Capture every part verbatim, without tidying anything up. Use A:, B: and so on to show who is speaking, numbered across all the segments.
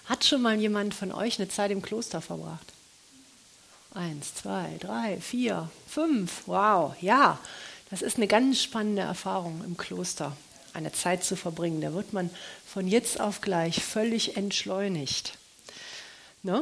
A: Hat schon mal jemand von euch eine Zeit im Kloster verbracht? Eins, zwei, drei, vier, fünf. Wow, ja, das ist eine ganz spannende Erfahrung im Kloster, eine Zeit zu verbringen. Da wird man von jetzt auf gleich völlig entschleunigt. Ne?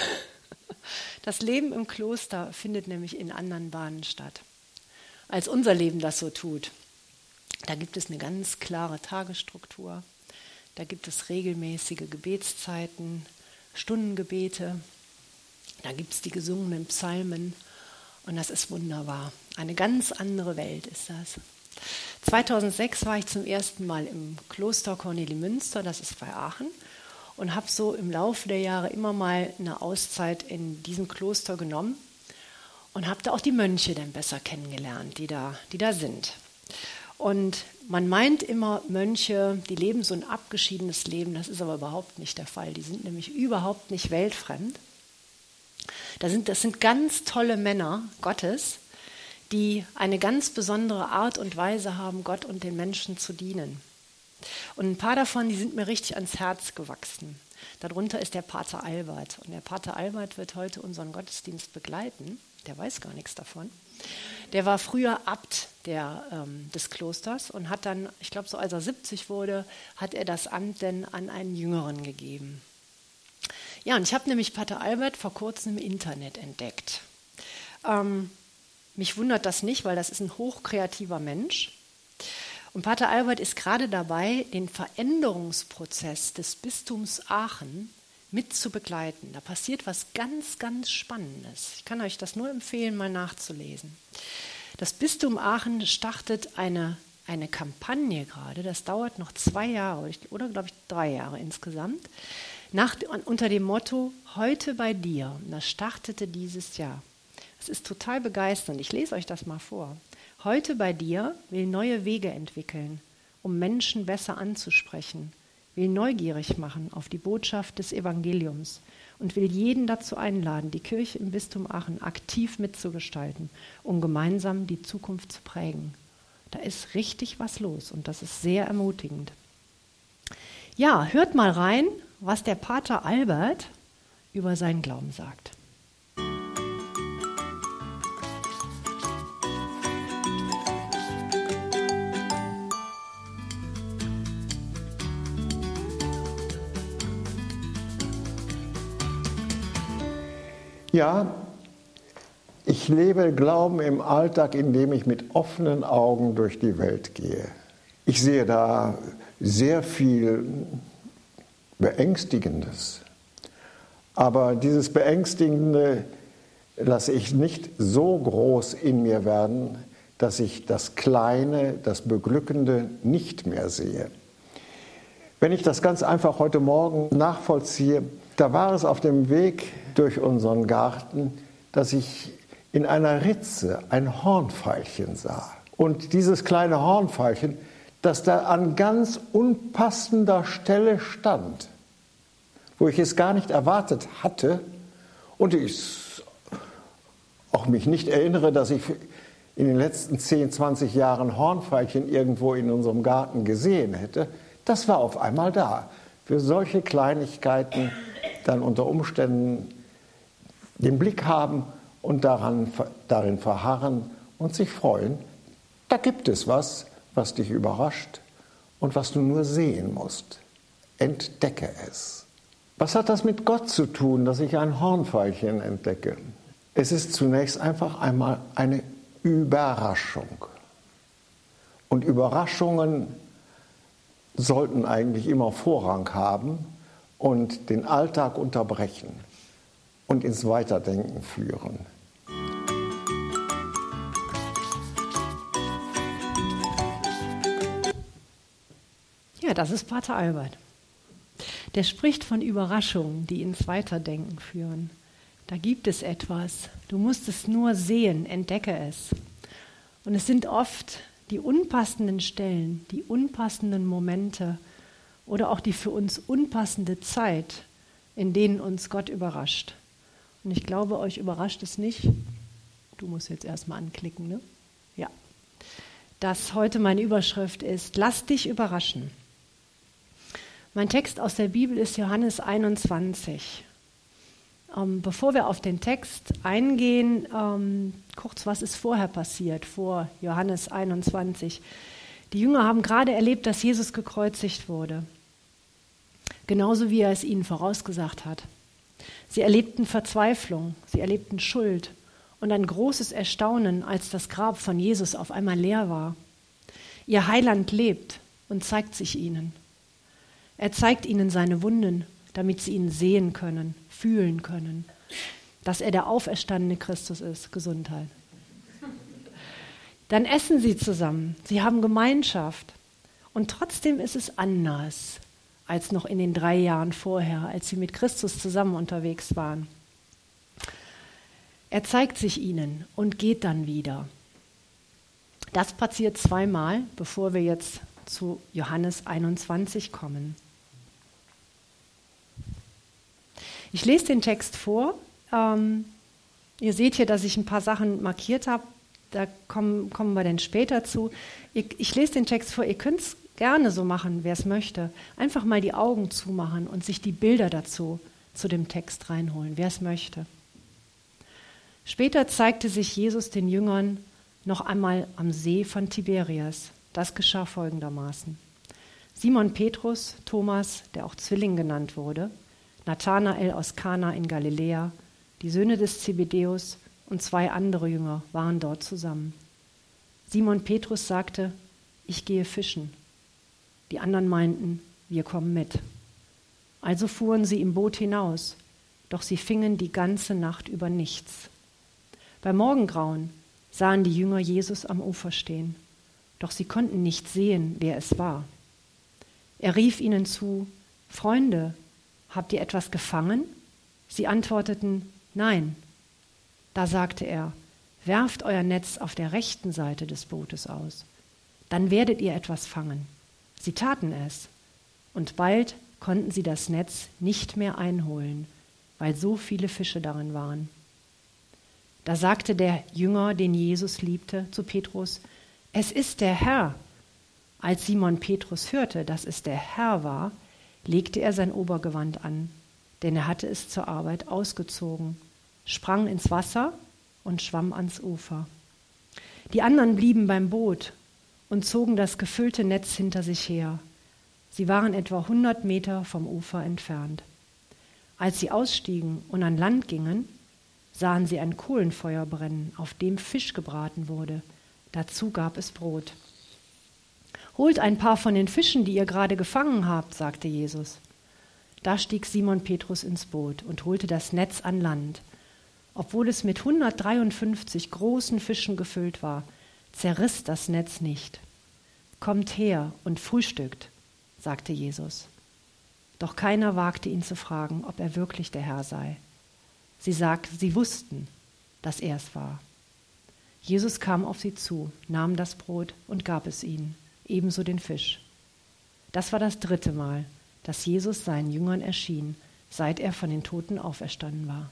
A: Das Leben im Kloster findet nämlich in anderen Bahnen statt, als unser Leben das so tut. Da gibt es eine ganz klare Tagesstruktur. Da gibt es regelmäßige Gebetszeiten, Stundengebete. Da gibt es die gesungenen Psalmen. Und das ist wunderbar. Eine ganz andere Welt ist das. zweitausendsechs war ich zum ersten Mal im Kloster Kornelimünster, das ist bei Aachen. Und habe so im Laufe der Jahre immer mal eine Auszeit in diesem Kloster genommen. Und habe da auch die Mönche dann besser kennengelernt, die da, die da sind. Und man meint immer, Mönche, die leben so ein abgeschiedenes Leben. Das ist aber überhaupt nicht der Fall. Die sind nämlich überhaupt nicht weltfremd. Das sind, das sind ganz tolle Männer Gottes, die eine ganz besondere Art und Weise haben, Gott und den Menschen zu dienen. Und ein paar davon, die sind mir richtig ans Herz gewachsen. Darunter ist der Pater Albert. Und der Pater Albert wird heute unseren Gottesdienst begleiten. Der weiß gar nichts davon. Der war früher Abt der, ähm, des Klosters und hat dann, ich glaube so als er siebzig wurde, hat er das Amt dann an einen Jüngeren gegeben. Ja, und ich habe nämlich Pater Albert vor kurzem im Internet entdeckt. Ähm, mich wundert das nicht, weil das ist ein hochkreativer Mensch. Und Pater Albert ist gerade dabei, den Veränderungsprozess des Bistums Aachen mit zu begleiten. Da passiert was ganz, ganz Spannendes. Ich kann euch das nur empfehlen, mal nachzulesen. Das Bistum Aachen startet eine, eine Kampagne gerade, das dauert noch zwei Jahre oder glaube ich drei Jahre insgesamt, nach, unter dem Motto Heute bei dir. Und das startete dieses Jahr. Das ist total begeisternd. Ich lese euch das mal vor. Heute bei dir will neue Wege entwickeln, um Menschen besser anzusprechen, will neugierig machen auf die Botschaft des Evangeliums und will jeden dazu einladen, die Kirche im Bistum Aachen aktiv mitzugestalten, um gemeinsam die Zukunft zu prägen. Da ist richtig was los und das ist sehr ermutigend. Ja, hört mal rein, was der Pater Albert über seinen Glauben sagt.
B: Ja, ich lebe Glauben im Alltag, indem ich mit offenen Augen durch die Welt gehe. Ich sehe da sehr viel Beängstigendes. Aber dieses Beängstigende lasse ich nicht so groß in mir werden, dass ich das Kleine, das Beglückende nicht mehr sehe. Wenn ich das ganz einfach heute Morgen nachvollziehe, da war es auf dem Weg durch unseren Garten, dass ich in einer Ritze ein Hornfeilchen sah. Und dieses kleine Hornfeilchen, das da an ganz unpassender Stelle stand, wo ich es gar nicht erwartet hatte und ich auch mich nicht erinnere, dass ich in den letzten zehn, zwanzig Jahren Hornfeilchen irgendwo in unserem Garten gesehen hätte, das war auf einmal da. Für solche Kleinigkeiten dann unter Umständen den Blick haben und daran, darin verharren und sich freuen, da gibt es was, was dich überrascht und was du nur sehen musst. Entdecke es. Was hat das mit Gott zu tun, dass ich ein Hornfeilchen entdecke? Es ist zunächst einfach einmal eine Überraschung. Und Überraschungen sollten eigentlich immer Vorrang haben und den Alltag unterbrechen und ins Weiterdenken führen.
A: Ja, das ist Pater Albert. Der spricht von Überraschungen, die ins Weiterdenken führen. Da gibt es etwas. Du musst es nur sehen, entdecke es. Und es sind oft die unpassenden Stellen, die unpassenden Momente oder auch die für uns unpassende Zeit, in denen uns Gott überrascht. Und ich glaube, euch überrascht es nicht. Du musst jetzt erstmal anklicken, ne? Ja. Dass heute meine Überschrift ist, lass dich überraschen. Mein Text aus der Bibel ist Johannes einundzwanzig. Ähm, bevor wir auf den Text eingehen, ähm, kurz, was ist vorher passiert, vor Johannes einundzwanzig. Die Jünger haben gerade erlebt, dass Jesus gekreuzigt wurde, genauso wie er es ihnen vorausgesagt hat. Sie erlebten Verzweiflung, sie erlebten Schuld und ein großes Erstaunen, als das Grab von Jesus auf einmal leer war. Ihr Heiland lebt und zeigt sich ihnen. Er zeigt ihnen seine Wunden, damit sie ihn sehen können, fühlen können, dass er der auferstandene Christus ist. Gesundheit. Dann essen sie zusammen, sie haben Gemeinschaft. Und trotzdem ist es anders als noch in den drei Jahren vorher, als sie mit Christus zusammen unterwegs waren. Er zeigt sich ihnen und geht dann wieder. Das passiert zweimal, bevor wir jetzt zu Johannes einundzwanzig kommen. Ich lese den Text vor. Ähm, ihr seht hier, dass ich ein paar Sachen markiert habe. Da kommen, kommen wir dann später zu. Ich, ich lese den Text vor. Ihr könnt es gerne so machen, wer es möchte. Einfach mal die Augen zumachen und sich die Bilder dazu, zu dem Text reinholen, wer es möchte. Später zeigte sich Jesus den Jüngern noch einmal am See von Tiberias. Das geschah folgendermaßen. Simon Petrus, Thomas, der auch Zwilling genannt wurde, Nathanael aus Kana in Galiläa, die Söhne des Zebedäus und zwei andere Jünger waren dort zusammen. Simon Petrus sagte, ich gehe fischen. Die anderen meinten, wir kommen mit. Also fuhren sie im Boot hinaus, doch sie fingen die ganze Nacht über nichts. Bei Morgengrauen sahen die Jünger Jesus am Ufer stehen, doch sie konnten nicht sehen, wer es war. Er rief ihnen zu, Freunde, habt ihr etwas gefangen? Sie antworteten, nein. Da sagte er, werft euer Netz auf der rechten Seite des Bootes aus, dann werdet ihr etwas fangen. Sie taten es, und bald konnten sie das Netz nicht mehr einholen, weil so viele Fische darin waren. Da sagte der Jünger, den Jesus liebte, zu Petrus, es ist der Herr. Als Simon Petrus hörte, dass es der Herr war, legte er sein Obergewand an, denn er hatte es zur Arbeit ausgezogen, sprang ins Wasser und schwamm ans Ufer. Die anderen blieben beim Boot und zogen das gefüllte Netz hinter sich her. Sie waren etwa hundert Meter vom Ufer entfernt. Als sie ausstiegen und an Land gingen, sahen sie ein Kohlenfeuer brennen, auf dem Fisch gebraten wurde. Dazu gab es Brot. Holt ein paar von den Fischen, die ihr gerade gefangen habt, sagte Jesus. Da stieg Simon Petrus ins Boot und holte das Netz an Land. Obwohl es mit hundertdreiundfünfzig großen Fischen gefüllt war, zerriss das Netz nicht. Kommt her und frühstückt, sagte Jesus. Doch keiner wagte ihn zu fragen, ob er wirklich der Herr sei. Sie sagten, sie wussten, dass er es war. Jesus kam auf sie zu, nahm das Brot und gab es ihnen, ebenso den Fisch. Das war das dritte Mal, dass Jesus seinen Jüngern erschien, seit er von den Toten auferstanden war.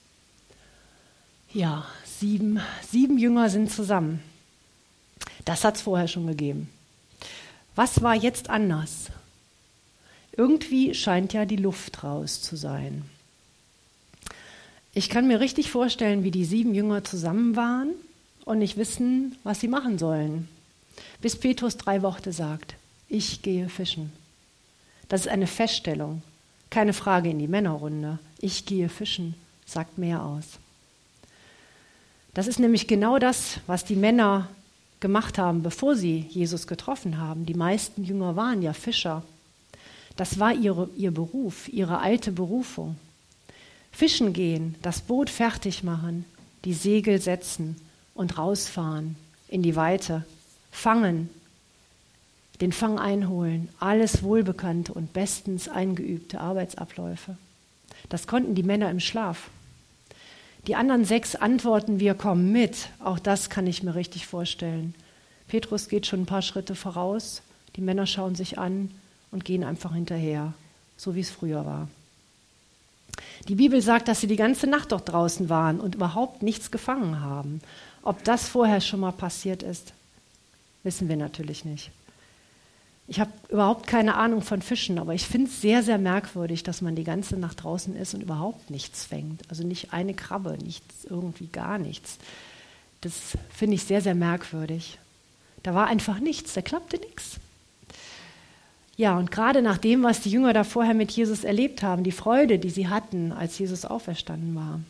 A: Ja, sieben, sieben Jünger sind zusammen. Das hat es vorher schon gegeben. Was war jetzt anders? Irgendwie scheint ja die Luft raus zu sein. Ich kann mir richtig vorstellen, wie die sieben Jünger zusammen waren und nicht wissen, was sie machen sollen. Bis Petrus drei Worte sagt, ich gehe fischen. Das ist eine Feststellung, keine Frage in die Männerrunde. Ich gehe fischen, sagt mehr aus. Das ist nämlich genau das, was die Männer gemacht haben, bevor sie Jesus getroffen haben. Die meisten Jünger waren ja Fischer. Das war ihre, ihr Beruf, ihre alte Berufung. Fischen gehen, das Boot fertig machen, die Segel setzen und rausfahren in die Weite, fangen, den Fang einholen, alles wohlbekannte und bestens eingeübte Arbeitsabläufe. Das konnten die Männer im Schlaf. Die anderen sechs antworten, wir kommen mit. Auch das kann ich mir richtig vorstellen. Petrus geht schon ein paar Schritte voraus, die Männer schauen sich an und gehen einfach hinterher, so wie es früher war. Die Bibel sagt, dass sie die ganze Nacht dort draußen waren und überhaupt nichts gefangen haben. Ob das vorher schon mal passiert ist, wissen wir natürlich nicht. Ich habe überhaupt keine Ahnung von Fischen, aber ich finde es sehr, sehr merkwürdig, dass man die ganze Nacht draußen ist und überhaupt nichts fängt. Also nicht eine Krabbe, nichts, irgendwie gar nichts. Das finde ich sehr, sehr merkwürdig. Da war einfach nichts, da klappte nichts. Ja, und gerade nach dem, was die Jünger da vorher mit Jesus erlebt haben, die Freude, die sie hatten, als Jesus auferstanden war.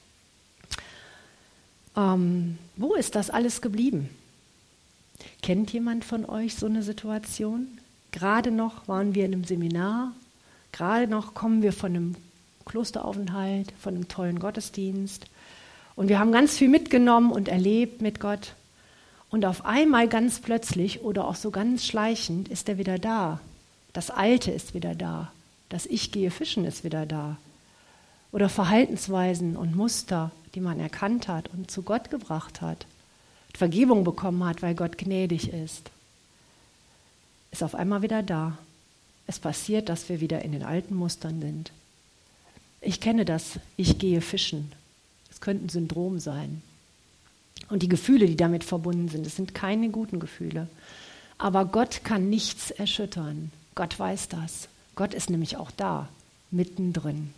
A: Ähm, wo ist das alles geblieben? Kennt jemand von euch so eine Situation? Gerade noch waren wir in einem Seminar, gerade noch kommen wir von einem Klosteraufenthalt, von einem tollen Gottesdienst und wir haben ganz viel mitgenommen und erlebt mit Gott und auf einmal ganz plötzlich oder auch so ganz schleichend ist er wieder da. Das Alte ist wieder da, das Ich gehe fischen ist wieder da oder Verhaltensweisen und Muster, die man erkannt hat und zu Gott gebracht hat. Vergebung bekommen hat, weil Gott gnädig ist, ist auf einmal wieder da. Es passiert, dass wir wieder in den alten Mustern sind. Ich kenne das, ich gehe fischen. Das könnte ein Syndrom sein. Und die Gefühle, die damit verbunden sind, das sind keine guten Gefühle. Aber Gott kann nichts erschüttern. Gott weiß das. Gott ist nämlich auch da, mittendrin.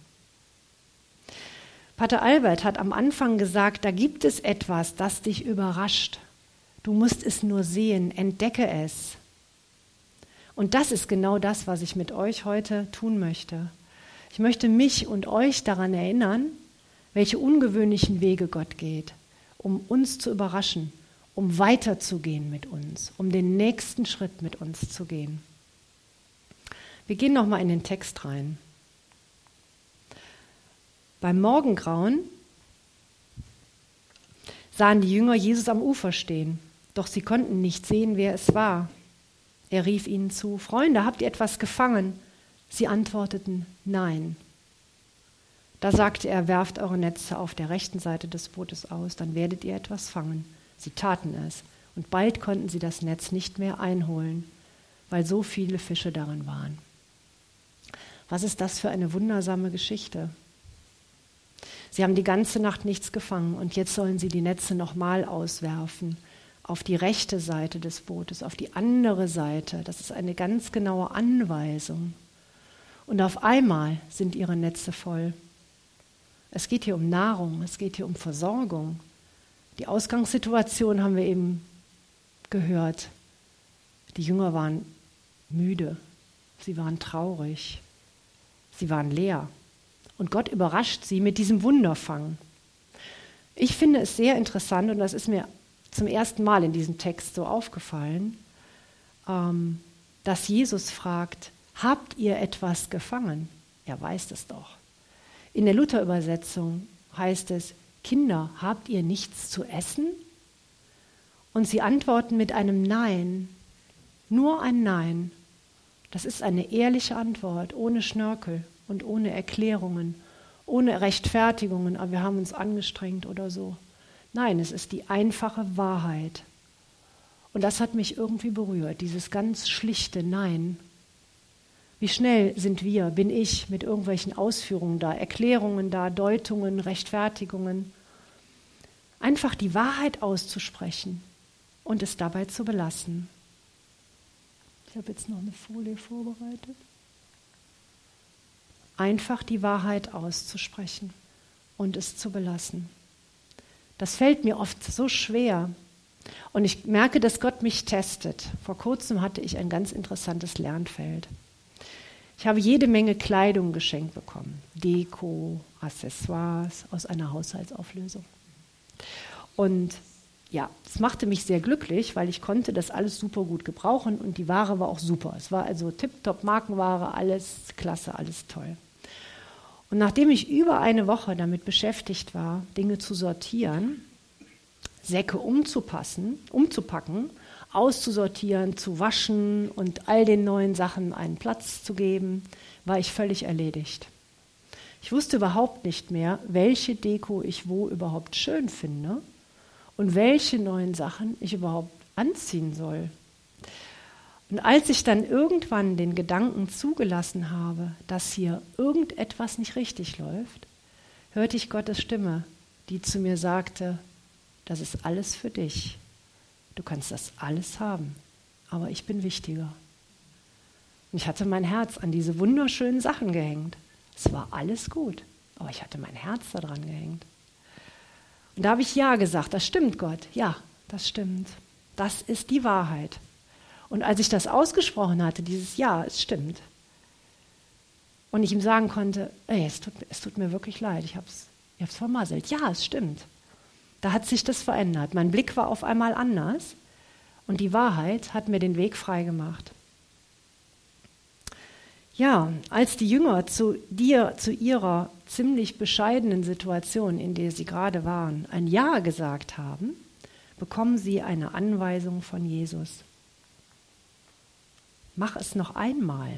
A: Pater Albert hat am Anfang gesagt, da gibt es etwas, das dich überrascht. Du musst es nur sehen, entdecke es. Und das ist genau das, was ich mit euch heute tun möchte. Ich möchte mich und euch daran erinnern, welche ungewöhnlichen Wege Gott geht, um uns zu überraschen, um weiterzugehen mit uns, um den nächsten Schritt mit uns zu gehen. Wir gehen nochmal in den Text rein. Beim Morgengrauen sahen die Jünger Jesus am Ufer stehen, doch sie konnten nicht sehen, wer es war. Er rief ihnen zu: Freunde, habt ihr etwas gefangen? Sie antworteten: Nein. Da sagte er: Werft eure Netze auf der rechten Seite des Bootes aus, dann werdet ihr etwas fangen. Sie taten es, und bald konnten sie das Netz nicht mehr einholen, weil so viele Fische darin waren. Was ist das für eine wundersame Geschichte? Sie haben die ganze Nacht nichts gefangen und jetzt sollen sie die Netze nochmal auswerfen auf die rechte Seite des Bootes, auf die andere Seite. Das ist eine ganz genaue Anweisung. Und auf einmal sind ihre Netze voll. Es geht hier um Nahrung, es geht hier um Versorgung. Die Ausgangssituation haben wir eben gehört. Die Jünger waren müde, sie waren traurig, sie waren leer. Und Gott überrascht sie mit diesem Wunderfang. Ich finde es sehr interessant, und das ist mir zum ersten Mal in diesem Text so aufgefallen, ähm, dass Jesus fragt: Habt ihr etwas gefangen? Er weiß es doch. In der Luther-Übersetzung heißt es: Kinder, habt ihr nichts zu essen? Und sie antworten mit einem Nein, nur ein Nein. Das ist eine ehrliche Antwort, ohne Schnörkel und ohne Erklärungen, ohne Rechtfertigungen, aber wir haben uns angestrengt oder so. Nein, es ist die einfache Wahrheit. Und das hat mich irgendwie berührt, dieses ganz schlichte Nein. Wie schnell sind wir, bin ich, mit irgendwelchen Ausführungen da, Erklärungen da, Deutungen, Rechtfertigungen. Einfach die Wahrheit auszusprechen und es dabei zu belassen. Ich habe jetzt noch eine Folie vorbereitet. Einfach die Wahrheit auszusprechen und es zu belassen. Das fällt mir oft so schwer. Und ich merke, dass Gott mich testet. Vor kurzem hatte ich ein ganz interessantes Lernfeld. Ich habe jede Menge Kleidung geschenkt bekommen. Deko, Accessoires aus einer Haushaltsauflösung. Und ja, es machte mich sehr glücklich, weil ich konnte das alles super gut gebrauchen und die Ware war auch super. Es war also tipptopp Markenware, alles klasse, alles toll. Und nachdem ich über eine Woche damit beschäftigt war, Dinge zu sortieren, Säcke umzupassen, umzupacken, auszusortieren, zu waschen und all den neuen Sachen einen Platz zu geben, war ich völlig erledigt. Ich wusste überhaupt nicht mehr, welche Deko ich wo überhaupt schön finde und welche neuen Sachen ich überhaupt anziehen soll. Und als ich dann irgendwann den Gedanken zugelassen habe, dass hier irgendetwas nicht richtig läuft, hörte ich Gottes Stimme, die zu mir sagte: Das ist alles für dich. Du kannst das alles haben, aber ich bin wichtiger. Und ich hatte mein Herz an diese wunderschönen Sachen gehängt. Es war alles gut, aber ich hatte mein Herz daran gehängt. Und da habe ich Ja gesagt, das stimmt, Gott, ja, das stimmt. Das ist die Wahrheit. Und als ich das ausgesprochen hatte, dieses Ja, es stimmt, und ich ihm sagen konnte, ey, es tut, es tut mir wirklich leid, ich habe es ich hab's vermasselt. Ja, es stimmt. Da hat sich das verändert. Mein Blick war auf einmal anders und die Wahrheit hat mir den Weg frei gemacht. Ja, als die Jünger zu dir, zu ihrer ziemlich bescheidenen Situation, in der sie gerade waren, ein Ja gesagt haben, bekommen sie eine Anweisung von Jesus. Mach es noch einmal.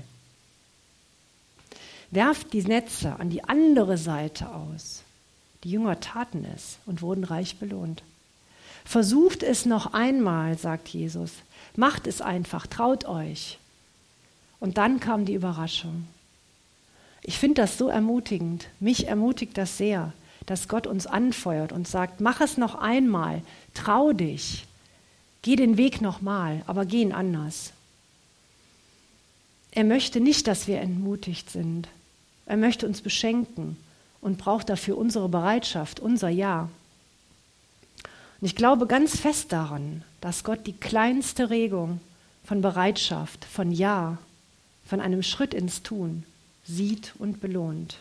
A: Werft die Netze an die andere Seite aus. Die Jünger taten es und wurden reich belohnt. Versucht es noch einmal, sagt Jesus. Macht es einfach, traut euch. Und dann kam die Überraschung. Ich finde das so ermutigend. Mich ermutigt das sehr, dass Gott uns anfeuert und sagt, mach es noch einmal, trau dich. Geh den Weg nochmal, aber geh ihn anders. Er möchte nicht, dass wir entmutigt sind. Er möchte uns beschenken und braucht dafür unsere Bereitschaft, unser Ja. Und ich glaube ganz fest daran, dass Gott die kleinste Regung von Bereitschaft, von Ja, von einem Schritt ins Tun sieht und belohnt.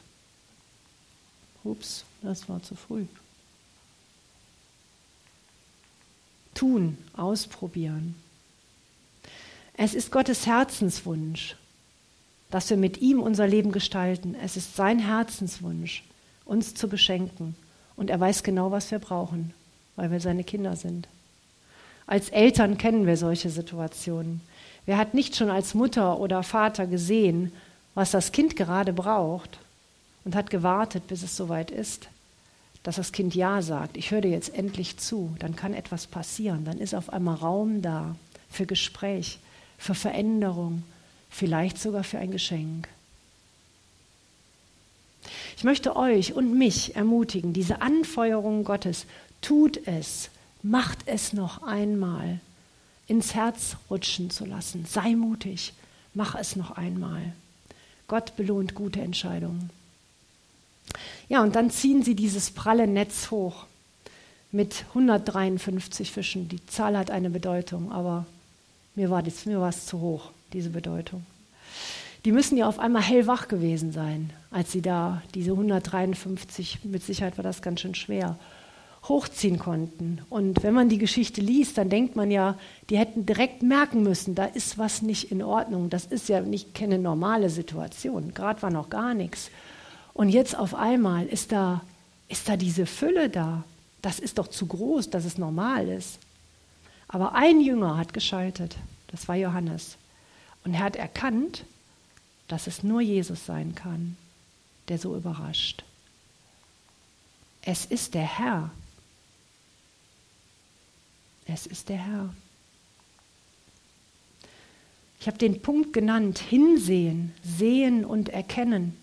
A: Ups, das war zu früh. Tun, ausprobieren. Es ist Gottes Herzenswunsch, dass wir mit ihm unser Leben gestalten. Es ist sein Herzenswunsch, uns zu beschenken. Und er weiß genau, was wir brauchen, weil wir seine Kinder sind. Als Eltern kennen wir solche Situationen. Wer hat nicht schon als Mutter oder Vater gesehen, was das Kind gerade braucht und hat gewartet, bis es soweit ist, dass das Kind Ja sagt. Ich höre dir jetzt endlich zu. Dann kann etwas passieren. Dann ist auf einmal Raum da für Gespräch, für Veränderung, vielleicht sogar für ein Geschenk. Ich möchte euch und mich ermutigen, diese Anfeuerung Gottes, tut es, macht es noch einmal, ins Herz rutschen zu lassen. Sei mutig, mach es noch einmal. Gott belohnt gute Entscheidungen. Ja, und dann ziehen sie dieses pralle Netz hoch mit hundertdreiundfünfzig Fischen. Die Zahl hat eine Bedeutung, aber mir war das, mir war es zu hoch, diese Bedeutung. Die müssen ja auf einmal hellwach gewesen sein, als sie da diese hundertdreiundfünfzig, mit Sicherheit war das ganz schön schwer, hochziehen konnten. Und wenn man die Geschichte liest, dann denkt man ja, die hätten direkt merken müssen, da ist was nicht in Ordnung. Das ist ja nicht keine normale Situation. Gerade war noch gar nichts. Und jetzt auf einmal ist da, ist da diese Fülle da. Das ist doch zu groß, dass es normal ist. Aber ein Jünger hat geschaltet. Das war Johannes. Und er hat erkannt, dass es nur Jesus sein kann, der so überrascht. Es ist der Herr. Es ist der Herr. Ich habe den Punkt genannt, hinsehen, sehen und erkennen.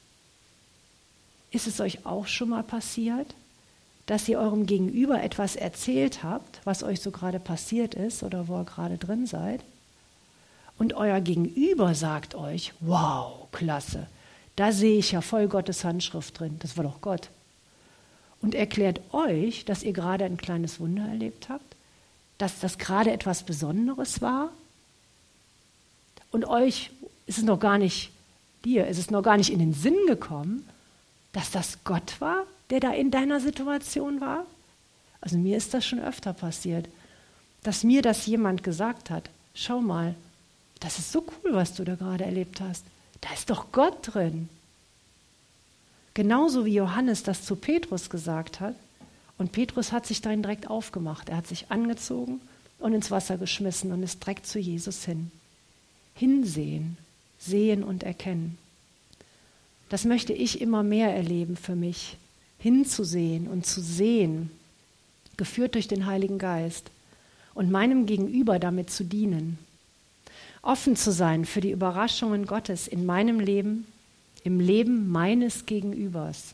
A: Ist es euch auch schon mal passiert, dass ihr eurem Gegenüber etwas erzählt habt, was euch so gerade passiert ist oder wo ihr gerade drin seid? Und euer Gegenüber sagt euch, wow, klasse, da sehe ich ja voll Gottes Handschrift drin, das war doch Gott. Und erklärt euch, dass ihr gerade ein kleines Wunder erlebt habt, dass das gerade etwas Besonderes war. Und euch ist es noch gar nicht, dir ist es noch gar nicht in den Sinn gekommen, dass das Gott war, der da in deiner Situation war. Also mir ist das schon öfter passiert, dass mir das jemand gesagt hat, schau mal, das ist so cool, was du da gerade erlebt hast. Da ist doch Gott drin. Genauso wie Johannes das zu Petrus gesagt hat. Und Petrus hat sich dann direkt aufgemacht. Er hat sich angezogen und ins Wasser geschmissen und ist direkt zu Jesus hin. Hinsehen, sehen und erkennen. Das möchte ich immer mehr erleben für mich. Hinzusehen und zu sehen, geführt durch den Heiligen Geist und meinem Gegenüber damit zu dienen. Offen zu sein für die Überraschungen Gottes in meinem Leben, im Leben meines Gegenübers.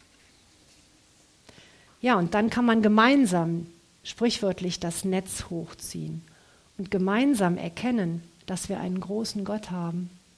A: Ja, und dann kann man gemeinsam, sprichwörtlich, das Netz hochziehen und gemeinsam erkennen, dass wir einen großen Gott haben,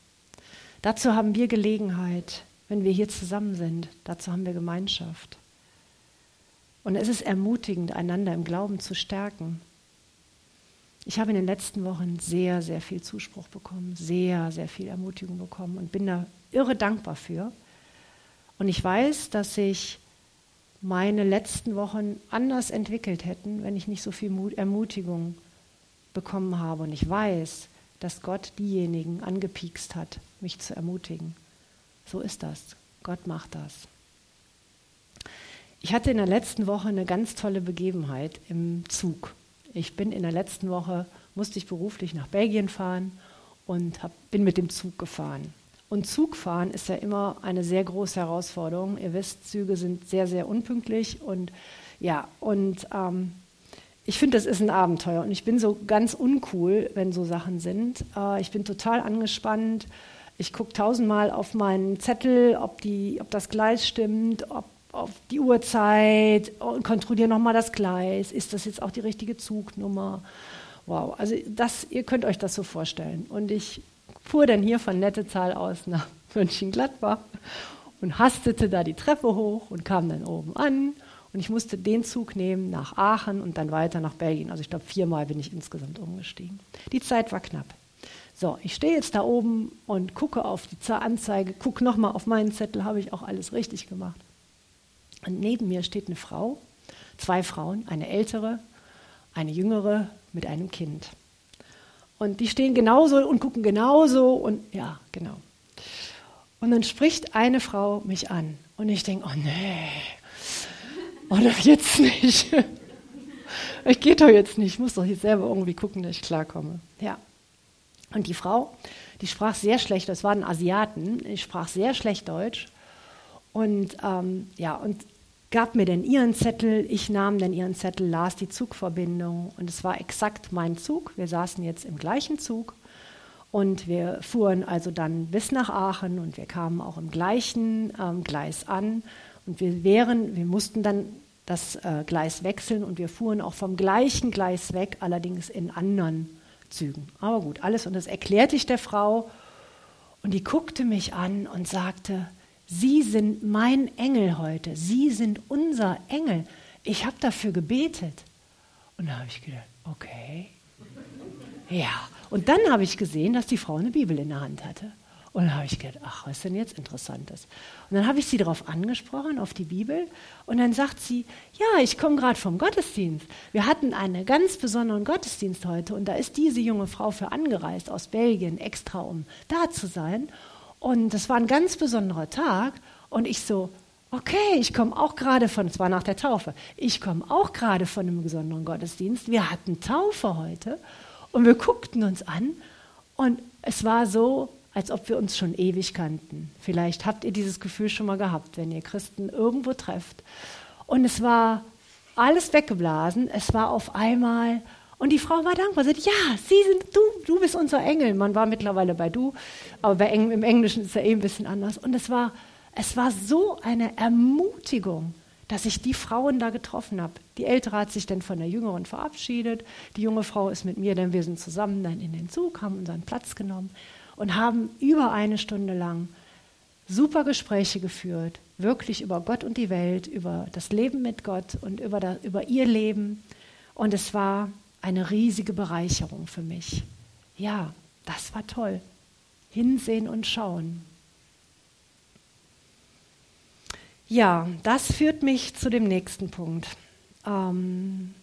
A: Dazu haben wir Gelegenheit, wenn wir hier zusammen sind. Dazu haben wir Gemeinschaft. Und es ist ermutigend, einander im Glauben zu stärken. Ich habe in den letzten Wochen sehr, sehr viel Zuspruch bekommen, sehr, sehr viel Ermutigung bekommen und bin da irre dankbar für. Und ich weiß, dass sich meine letzten Wochen anders entwickelt hätten, wenn ich nicht so viel Mut, Ermutigung bekommen habe. Und ich weiß, dass Gott diejenigen angepiekst hat, mich zu ermutigen. So ist das. Gott macht das. Ich hatte in der letzten Woche eine ganz tolle Begebenheit im Zug. Ich bin in der letzten Woche, musste ich beruflich nach Belgien fahren und hab, bin mit dem Zug gefahren. Und Zugfahren ist ja immer eine sehr große Herausforderung. Ihr wisst, Züge sind sehr, sehr unpünktlich und ja, und ähm, ich finde, das ist ein Abenteuer und ich bin so ganz uncool, wenn so Sachen sind. Äh, ich bin total angespannt. Ich gucke tausendmal auf meinen Zettel, ob, die, ob das Gleis stimmt, ob auf die Uhrzeit und kontrolliere nochmal das Gleis. Ist das jetzt auch die richtige Zugnummer? Wow, also das, ihr könnt euch das so vorstellen. Und ich fuhr dann hier von Nettetal aus nach Mönchengladbach und hastete da die Treppe hoch und kam dann oben an. Und ich musste den Zug nehmen nach Aachen und dann weiter nach Belgien. Also ich glaube, viermal bin ich insgesamt umgestiegen. Die Zeit war knapp. So, ich stehe jetzt da oben und gucke auf die Anzeige, gucke nochmal auf meinen Zettel, habe ich auch alles richtig gemacht. Und neben mir steht eine Frau, zwei Frauen, eine ältere, eine jüngere mit einem Kind. Und die stehen genauso und gucken genauso und ja, genau. Und dann spricht eine Frau mich an und ich denke, oh nee, oder jetzt nicht. Ich gehe doch jetzt nicht, ich muss doch jetzt selber irgendwie gucken, dass ich klarkomme. Ja. Und die Frau, die sprach sehr schlecht, das waren Asiaten, ich sprach sehr schlecht Deutsch. Und ähm, ja, und gab mir dann ihren Zettel, ich nahm dann ihren Zettel, las die Zugverbindung und es war exakt mein Zug. Wir saßen jetzt im gleichen Zug und wir fuhren also dann bis nach Aachen und wir kamen auch im gleichen ähm, Gleis an und wir wären, wir mussten dann das äh, Gleis wechseln und wir fuhren auch vom gleichen Gleis weg, allerdings in anderen Zügen. Aber gut, alles und das erklärte ich der Frau und die guckte mich an und sagte, Sie sind mein Engel heute. Sie sind unser Engel. Ich habe dafür gebetet. Und da habe ich gedacht, okay. Ja, und dann habe ich gesehen, dass die Frau eine Bibel in der Hand hatte. Und dann habe ich gedacht, ach, was ist denn jetzt Interessantes? Und dann habe ich sie darauf angesprochen, auf die Bibel. Und dann sagt sie, ja, ich komme gerade vom Gottesdienst. Wir hatten einen ganz besonderen Gottesdienst heute. Und da ist diese junge Frau für angereist aus Belgien, extra um da zu sein. Und das war ein ganz besonderer Tag und ich so, okay, ich komme auch gerade von, es war nach der Taufe, ich komme auch gerade von einem besonderen Gottesdienst. Wir hatten Taufe heute und wir guckten uns an und es war so, als ob wir uns schon ewig kannten. Vielleicht habt ihr dieses Gefühl schon mal gehabt, wenn ihr Christen irgendwo trefft. Und es war alles weggeblasen, es war auf einmal... Und die Frau war dankbar. Sie sagte, ja, Sie sind, du, du bist unser Engel. Man war mittlerweile bei du, aber bei Eng, im Englischen ist es ja eh ein bisschen anders. Und es war, es war so eine Ermutigung, dass ich die Frauen da getroffen habe. Die Ältere hat sich dann von der Jüngeren verabschiedet. Die junge Frau ist mit mir, denn wir sind zusammen dann in den Zug, haben unseren Platz genommen und haben über eine Stunde lang super Gespräche geführt, wirklich über Gott und die Welt, über das Leben mit Gott und über, das, über ihr Leben. Und es war eine riesige Bereicherung für mich. Ja, das war toll. Hinsehen und schauen. Ja, das führt mich zu dem nächsten Punkt. Ähm,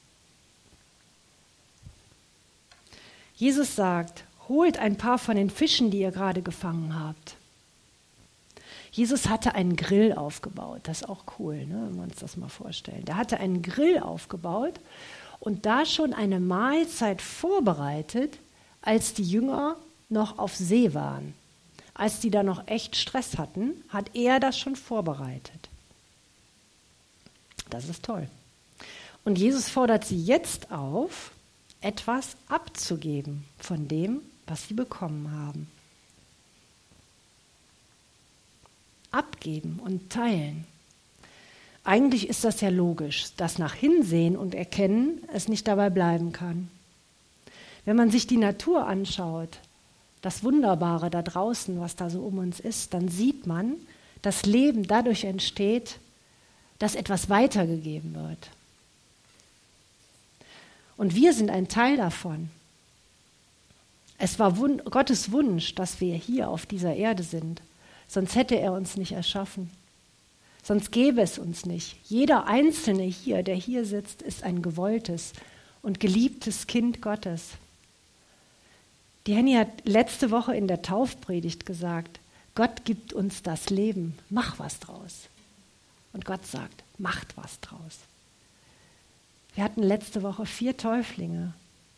A: Jesus sagt, holt ein paar von den Fischen, die ihr gerade gefangen habt. Jesus hatte einen Grill aufgebaut. Das ist auch cool, ne, wenn wir uns das mal vorstellen. Der hatte einen Grill aufgebaut und da schon eine Mahlzeit vorbereitet, als die Jünger noch auf See waren. Als die da noch echt Stress hatten, hat er das schon vorbereitet. Das ist toll. Und Jesus fordert sie jetzt auf, etwas abzugeben von dem, was sie bekommen haben. Abgeben und teilen. Eigentlich ist das ja logisch, dass nach Hinsehen und Erkennen es nicht dabei bleiben kann. Wenn man sich die Natur anschaut, das Wunderbare da draußen, was da so um uns ist, dann sieht man, dass Leben dadurch entsteht, dass etwas weitergegeben wird. Und wir sind ein Teil davon. Es war Wun- Gottes Wunsch, dass wir hier auf dieser Erde sind. Sonst hätte er uns nicht erschaffen. Sonst gäbe es uns nicht. Jeder Einzelne hier, der hier sitzt, ist ein gewolltes und geliebtes Kind Gottes. Die Henny hat letzte Woche in der Taufpredigt gesagt, Gott gibt uns das Leben, mach was draus. Und Gott sagt, macht was draus. Wir hatten letzte Woche vier Täuflinge.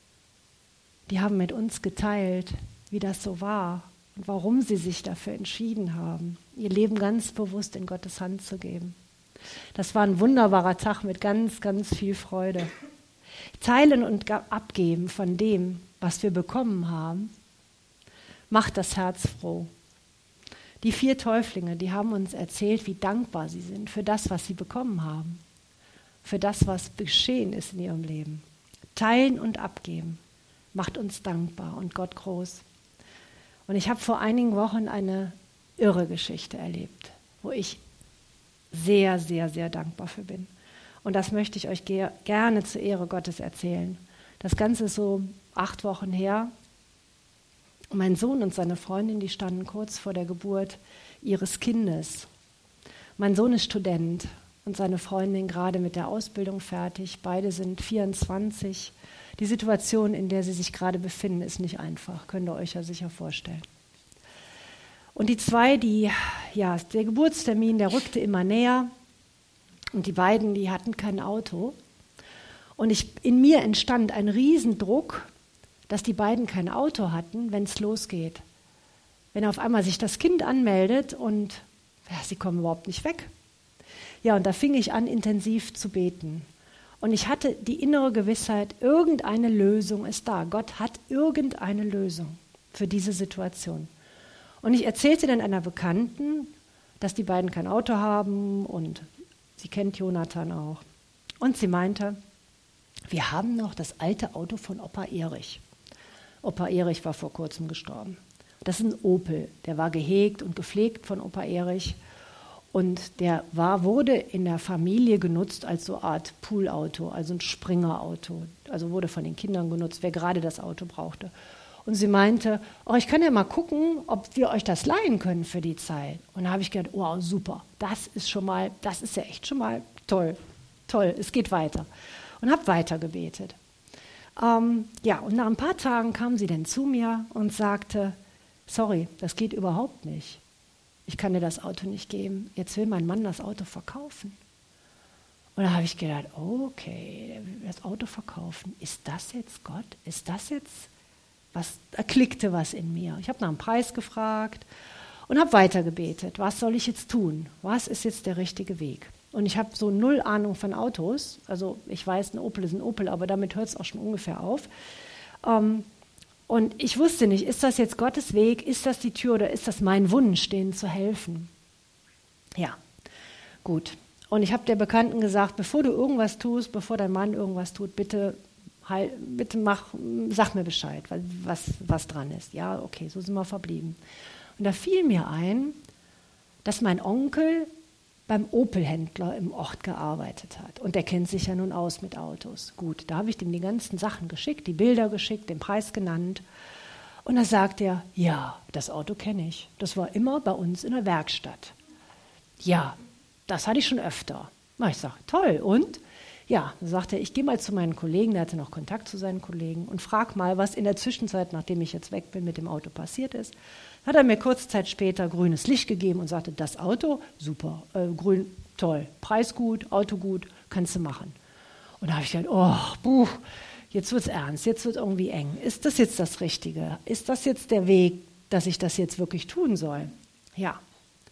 A: Die haben mit uns geteilt, wie das so war und warum sie sich dafür entschieden haben, ihr Leben ganz bewusst in Gottes Hand zu geben. Das war ein wunderbarer Tag mit ganz, ganz viel Freude. Teilen und abgeben von dem, was wir bekommen haben, macht das Herz froh. Die vier Täuflinge, die haben uns erzählt, wie dankbar sie sind für das, was sie bekommen haben, für das, was geschehen ist in ihrem Leben. Teilen und abgeben macht uns dankbar und Gott groß. Und ich habe vor einigen Wochen eine irre Geschichte erlebt, wo ich sehr, sehr, sehr dankbar für bin. Und das möchte ich euch ge- gerne zur Ehre Gottes erzählen. Das Ganze ist so acht Wochen her. Mein Sohn und seine Freundin, die standen kurz vor der Geburt ihres Kindes. Mein Sohn ist Student und seine Freundin gerade mit der Ausbildung fertig. Beide sind vierundzwanzig. Die Situation, in der sie sich gerade befinden, ist nicht einfach, könnt ihr euch ja sicher vorstellen. Und die zwei, die, ja, der Geburtstermin, der rückte immer näher und die beiden, die hatten kein Auto. Und ich, in mir entstand ein Riesendruck, dass die beiden kein Auto hatten, wenn es losgeht. Wenn auf einmal sich das Kind anmeldet und ja, sie kommen überhaupt nicht weg. Ja, und da fing ich an, intensiv zu beten. Und ich hatte die innere Gewissheit, irgendeine Lösung ist da. Gott hat irgendeine Lösung für diese Situation. Und ich erzählte dann einer Bekannten, dass die beiden kein Auto haben und sie kennt Jonathan auch. Und sie meinte, wir haben noch das alte Auto von Opa Erich. Opa Erich war vor kurzem gestorben. Das ist ein Opel, der war gehegt und gepflegt von Opa Erich. Und der war, wurde in der Familie genutzt als so eine Art Poolauto, also ein Springerauto. Also wurde von den Kindern genutzt, wer gerade das Auto brauchte. Und sie meinte, oh, ich kann ja mal gucken, ob wir euch das leihen können für die Zeit. Und da habe ich gedacht, wow, super, das ist schon mal, das ist ja echt schon mal toll, toll, es geht weiter. Und habe weiter gebetet. Ähm, ja, und nach ein paar Tagen kam sie dann zu mir und sagte, sorry, das geht überhaupt nicht. Ich kann dir das Auto nicht geben. Jetzt will mein Mann das Auto verkaufen. Und da habe ich gedacht, okay, der will das Auto verkaufen. Ist das jetzt Gott? Ist das jetzt was? Da klickte was in mir. Ich habe nach einem Preis gefragt und habe weiter gebetet. Was soll ich jetzt tun? Was ist jetzt der richtige Weg? Und ich habe so null Ahnung von Autos. Also ich weiß, ein Opel ist ein Opel, aber damit hört es auch schon ungefähr auf. Ähm, Und ich wusste nicht, ist das jetzt Gottes Weg, ist das die Tür oder ist das mein Wunsch, denen zu helfen? Ja, gut. Und ich habe der Bekannten gesagt, bevor du irgendwas tust, bevor dein Mann irgendwas tut, bitte, heil, bitte mach, sag mir Bescheid, was, was dran ist. Ja, okay, so sind wir verblieben. Und da fiel mir ein, dass mein Onkel beim Opel-Händler im Ort gearbeitet hat. Und der kennt sich ja nun aus mit Autos. Gut, da habe ich dem die ganzen Sachen geschickt, die Bilder geschickt, den Preis genannt. Und da sagt er, ja, das Auto kenne ich. Das war immer bei uns in der Werkstatt. Ja, das hatte ich schon öfter. Na, ich sage, toll, und? Ja, dann sagt er, ich gehe mal zu meinen Kollegen, der hatte noch Kontakt zu seinen Kollegen, und frag mal, was in der Zwischenzeit, nachdem ich jetzt weg bin, mit dem Auto passiert ist. Hat er mir kurze Zeit später grünes Licht gegeben und sagte, das Auto, super, äh, grün, toll, Preis gut, Auto gut, kannst du machen. Und da habe ich gedacht, oh, buh, jetzt wird es ernst, jetzt wird es irgendwie eng. Ist das jetzt das Richtige? Ist das jetzt der Weg, dass ich das jetzt wirklich tun soll? Ja.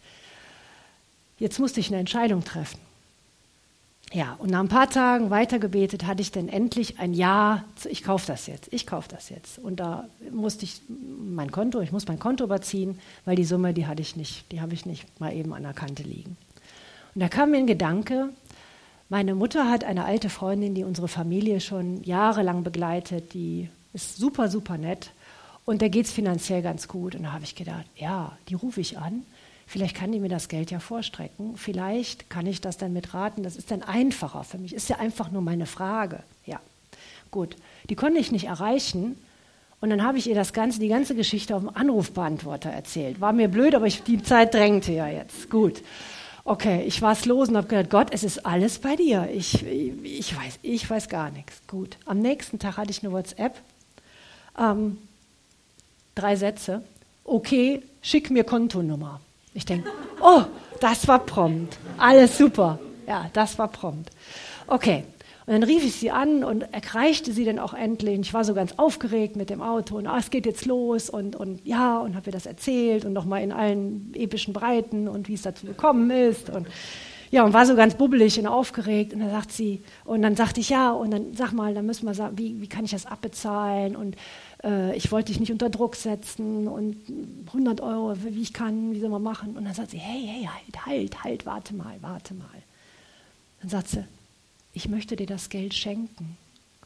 A: Jetzt musste ich eine Entscheidung treffen. Ja, und nach ein paar Tagen weitergebetet hatte ich dann endlich ein Ja, zu, ich kaufe das jetzt, ich kaufe das jetzt. Und da musste ich mein Konto, ich muss mein Konto überziehen, weil die Summe, die hatte ich nicht, die habe ich nicht mal eben an der Kante liegen. Und da kam mir ein Gedanke, meine Mutter hat eine alte Freundin, die unsere Familie schon jahrelang begleitet, die ist super, super nett. Und der geht es finanziell ganz gut. Und da habe ich gedacht, ja, die rufe ich an. Vielleicht kann die mir das Geld ja vorstrecken. Vielleicht kann ich das dann mitraten. Das ist dann einfacher für mich. Ist ja einfach nur meine Frage. Ja, gut. Die konnte ich nicht erreichen. Und dann habe ich ihr das Ganze, die ganze Geschichte auf dem Anrufbeantworter erzählt. War mir blöd, aber ich, die Zeit drängte ja jetzt. Gut. Okay, ich war es los und habe gedacht, Gott, es ist alles bei dir. Ich, ich, ich, weiß, ich weiß gar nichts. Gut. Am nächsten Tag hatte ich eine WhatsApp. Ähm, drei Sätze. Okay, schick mir Kontonummer. Ich denke, oh, das war prompt. Alles super. Ja, das war prompt. Okay. Und dann rief ich sie an und erreichte sie dann auch endlich. Ich war so ganz aufgeregt mit dem Auto und ah, es geht jetzt los und, und ja, und habe ihr das erzählt und nochmal in allen epischen Breiten und wie es dazu gekommen ist. Und ja, und war so ganz bubbelig und aufgeregt. Und dann sagt sie, und dann sagte ich, ja, und dann sag mal, dann müssen wir sagen, wie, wie kann ich das abbezahlen? Und äh, ich wollte dich nicht unter Druck setzen und hundert Euro, wie ich kann, wie soll man machen? Und dann sagt sie, hey, hey, halt, halt, halt, warte mal, warte mal. Dann sagt sie, ich möchte dir das Geld schenken.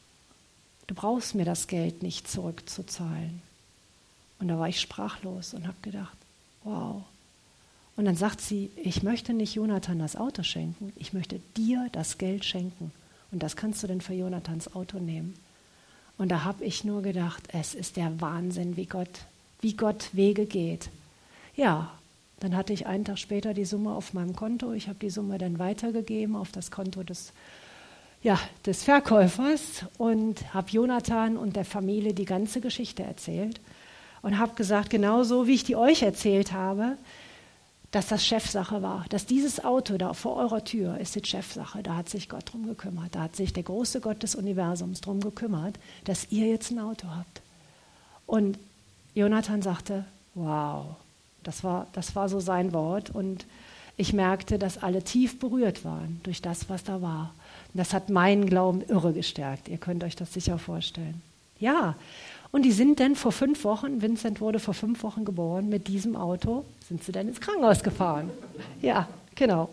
A: Du brauchst mir das Geld nicht zurückzuzahlen. Und da war ich sprachlos und habe gedacht, wow. Und dann sagt sie, ich möchte nicht Jonathan das Auto schenken, ich möchte dir das Geld schenken. Und das kannst du dann für Jonathans Auto nehmen. Und da habe ich nur gedacht, es ist der Wahnsinn, wie Gott, wie Gott Wege geht. Ja, dann hatte ich einen Tag später die Summe auf meinem Konto. Ich habe die Summe dann weitergegeben auf das Konto des Ja, des Verkäufers und habe Jonathan und der Familie die ganze Geschichte erzählt und habe gesagt, genauso wie ich die euch erzählt habe, dass das Chefsache war, dass dieses Auto da vor eurer Tür ist die Chefsache, da hat sich Gott drum gekümmert, da hat sich der große Gott des Universums drum gekümmert, dass ihr jetzt ein Auto habt. Und Jonathan sagte, wow, das war, das war so sein Wort und ich merkte, dass alle tief berührt waren durch das, was da war. Das hat meinen Glauben irre gestärkt. Ihr könnt euch das sicher vorstellen. Ja, und die sind dann vor fünf Wochen, Vincent wurde vor fünf Wochen geboren, mit diesem Auto sind sie dann ins Krankenhaus gefahren. Ja, genau.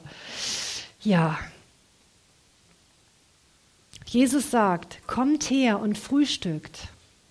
A: Ja. Jesus sagt, kommt her und frühstückt.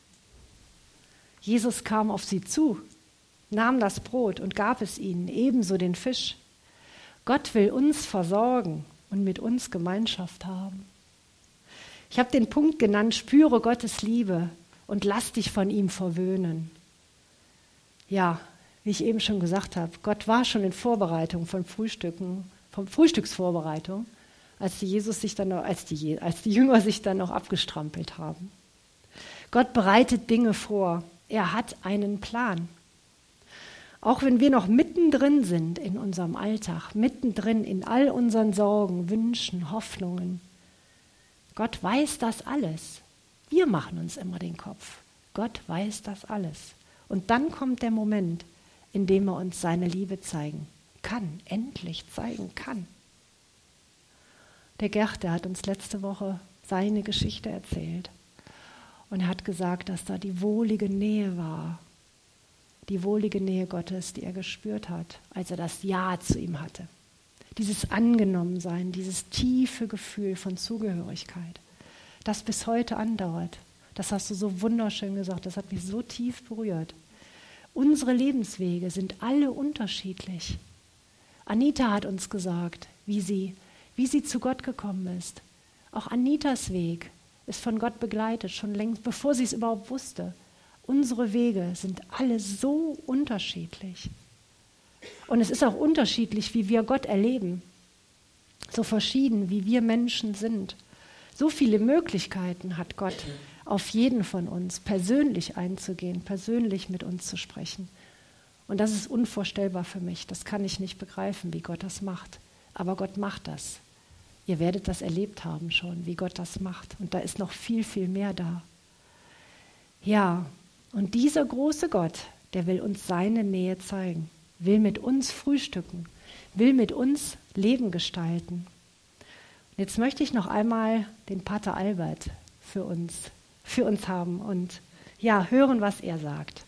A: Jesus kam auf sie zu, nahm das Brot und gab es ihnen, ebenso den Fisch. Gott will uns versorgen und mit uns Gemeinschaft haben. Ich habe den Punkt genannt, spüre Gottes Liebe und lass dich von ihm verwöhnen. Ja, wie ich eben schon gesagt habe, Gott war schon in Vorbereitung von Frühstücken, von Frühstücksvorbereitung, als die, Jesus sich dann noch, als die, als die Jünger sich dann noch abgestrampelt haben. Gott bereitet Dinge vor. Er hat einen Plan. Auch wenn wir noch mittendrin sind in unserem Alltag, mittendrin in all unseren Sorgen, Wünschen, Hoffnungen. Gott weiß das alles. Wir machen uns immer den Kopf. Gott weiß das alles. Und dann kommt der Moment, in dem er uns seine Liebe zeigen kann, endlich zeigen kann. Der Gerd, der hat uns letzte Woche seine Geschichte erzählt. Und er hat gesagt, dass da die wohlige Nähe war. Die wohlige Nähe Gottes, die er gespürt hat, als er das Ja zu ihm hatte. Dieses Angenommensein, dieses tiefe Gefühl von Zugehörigkeit, das bis heute andauert. Das hast du so wunderschön gesagt, das hat mich so tief berührt. Unsere Lebenswege sind alle unterschiedlich. Anita hat uns gesagt, wie sie, wie sie zu Gott gekommen ist. Auch Anitas Weg ist von Gott begleitet, schon längst, bevor sie es überhaupt wusste. Unsere Wege sind alle so unterschiedlich. Und es ist auch unterschiedlich, wie wir Gott erleben. So verschieden, wie wir Menschen sind. So viele Möglichkeiten hat Gott, auf jeden von uns persönlich einzugehen, persönlich mit uns zu sprechen. Und das ist unvorstellbar für mich. Das kann ich nicht begreifen, wie Gott das macht. Aber Gott macht das. Ihr werdet das erlebt haben schon, wie Gott das macht. Und da ist noch viel, viel mehr da. Ja, und dieser große Gott, der will uns seine Nähe zeigen, will mit uns frühstücken, will mit uns Leben gestalten. Und jetzt möchte ich noch einmal den Pater Albert für uns, für uns haben und ja, hören, was er sagt.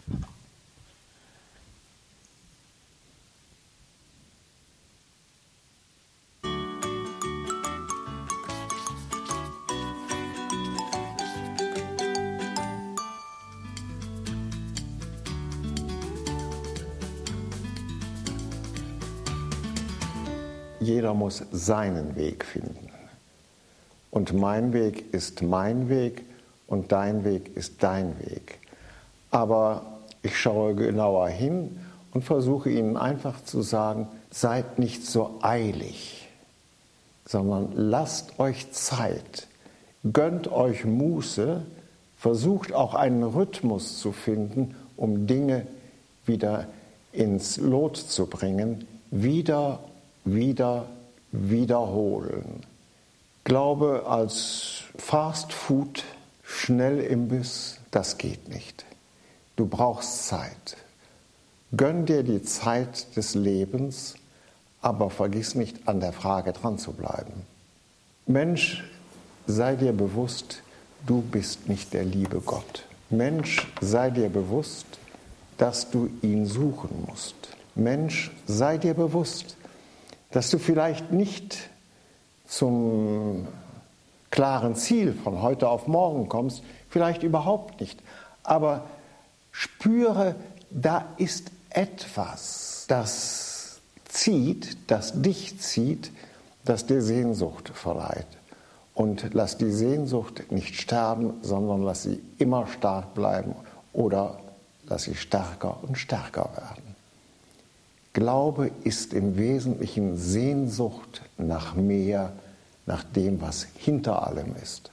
B: jeder muss seinen Weg finden. Und mein Weg ist mein Weg und dein Weg ist dein Weg. Aber ich schaue genauer hin und versuche Ihnen einfach zu sagen, seid nicht so eilig, sondern lasst euch Zeit, gönnt euch Muße, versucht auch einen Rhythmus zu finden, um Dinge wieder ins Lot zu bringen, wieder, wieder, wiederholen. Glaube als Fast Food, Schnellimbiss, das geht nicht. Du brauchst Zeit. Gönn dir die Zeit des Lebens, aber vergiss nicht, an der Frage dran zu bleiben. Mensch, sei dir bewusst, du bist nicht der liebe Gott. Mensch, sei dir bewusst, dass du ihn suchen musst. Mensch, sei dir bewusst, dass du vielleicht nicht zum klaren Ziel von heute auf morgen kommst, vielleicht überhaupt nicht. Aber spüre, da ist etwas, das zieht, das dich zieht, das dir Sehnsucht verleiht. Und lass die Sehnsucht nicht sterben, sondern lass sie immer stark bleiben oder lass sie stärker und stärker werden. Glaube ist im Wesentlichen Sehnsucht nach mehr, nach dem, was hinter allem ist.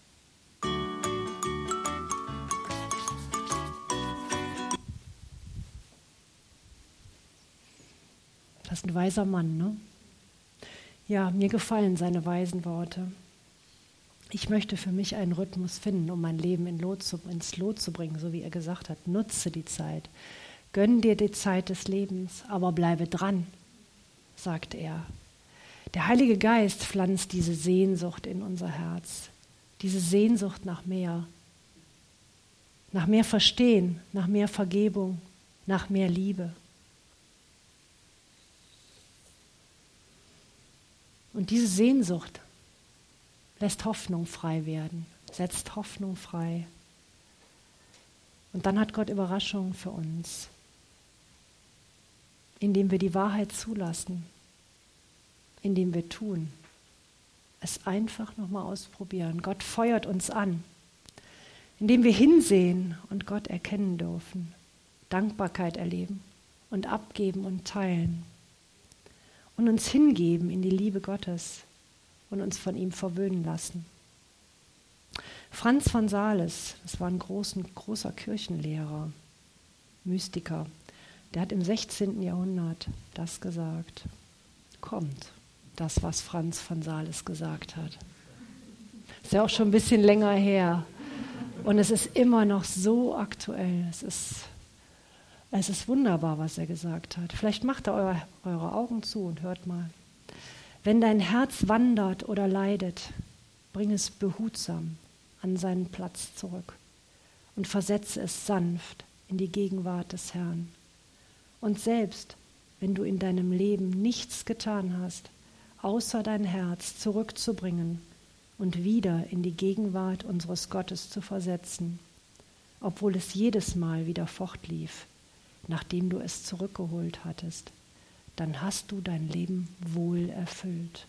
A: Das ist ein weiser Mann, ne? Ja, mir gefallen seine weisen Worte. Ich möchte für mich einen Rhythmus finden, um mein Leben in Lot zu, ins Lot zu bringen, so wie er gesagt hat. Nutze die Zeit. Gönn dir die Zeit des Lebens, aber bleibe dran, sagt er. Der Heilige Geist pflanzt diese Sehnsucht in unser Herz. Diese Sehnsucht nach mehr. Nach mehr Verstehen, nach mehr Vergebung, nach mehr Liebe. Und diese Sehnsucht lässt Hoffnung frei werden, setzt Hoffnung frei. Und dann hat Gott Überraschungen für uns, indem wir die Wahrheit zulassen, indem wir tun, es einfach nochmal ausprobieren. Gott feuert uns an, indem wir hinsehen und Gott erkennen dürfen, Dankbarkeit erleben und abgeben und teilen und uns hingeben in die Liebe Gottes und uns von ihm verwöhnen lassen. Franz von Sales, das war ein großen, großer Kirchenlehrer, Mystiker, der hat im sechzehnten Jahrhundert das gesagt. Kommt, das, was Franz von Sales gesagt hat. Ist ja auch schon ein bisschen länger her. Und es ist immer noch so aktuell. Es ist, es ist wunderbar, was er gesagt hat. Vielleicht macht er eure, eure Augen zu und hört mal. Wenn dein Herz wandert oder leidet, bring es behutsam an seinen Platz zurück und versetze es sanft in die Gegenwart des Herrn. Und selbst wenn du in deinem Leben nichts getan hast, außer dein Herz zurückzubringen und wieder in die Gegenwart unseres Gottes zu versetzen, obwohl es jedes Mal wieder fortlief, nachdem du es zurückgeholt hattest, dann hast du dein Leben wohl erfüllt.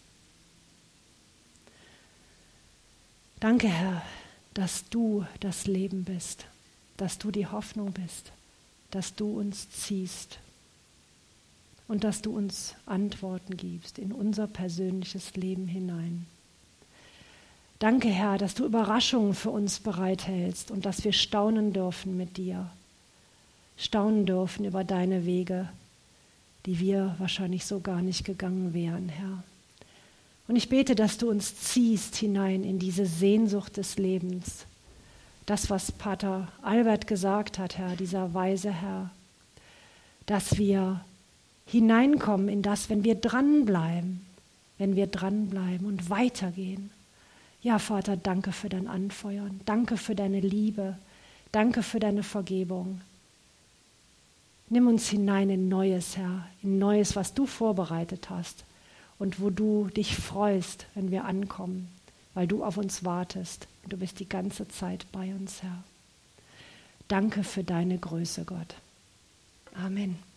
A: Danke, Herr, dass du das Leben bist, dass du die Hoffnung bist, dass du uns ziehst und dass du uns Antworten gibst in unser persönliches Leben hinein. Danke, Herr, dass du Überraschungen für uns bereithältst und dass wir staunen dürfen mit dir, staunen dürfen über deine Wege, die wir wahrscheinlich so gar nicht gegangen wären, Herr. Und ich bete, dass du uns ziehst hinein in diese Sehnsucht des Lebens. Das, was Pater Albert gesagt hat, Herr, dieser weise Herr, dass wir hineinkommen in das, wenn wir dranbleiben, wenn wir dranbleiben und weitergehen. Ja, Vater, danke für dein Anfeuern, danke für deine Liebe, danke für deine Vergebung. Nimm uns hinein in Neues, Herr, in Neues, was du vorbereitet hast und wo du dich freust, wenn wir ankommen, weil du auf uns wartest und du bist die ganze Zeit bei uns, Herr. Danke für deine Größe, Gott. Amen.